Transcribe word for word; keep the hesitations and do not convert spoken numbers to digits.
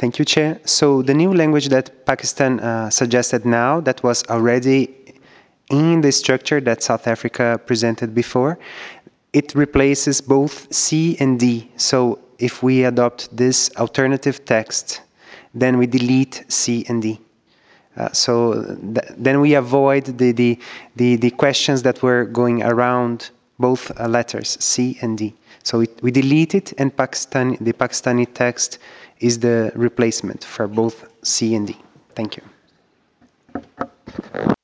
Thank you, Chair. So the new language that Pakistan uh, suggested now, that was already in the structure that South Africa presented before, it replaces both C and D. So if we adopt this alternative text, then we delete C and D. Uh, so th then we avoid the, the, the, the questions that were going around both uh, letters, C and D. So it, we delete it, and Pakistan, the Pakistani text is the replacement for both C and D. Thank you.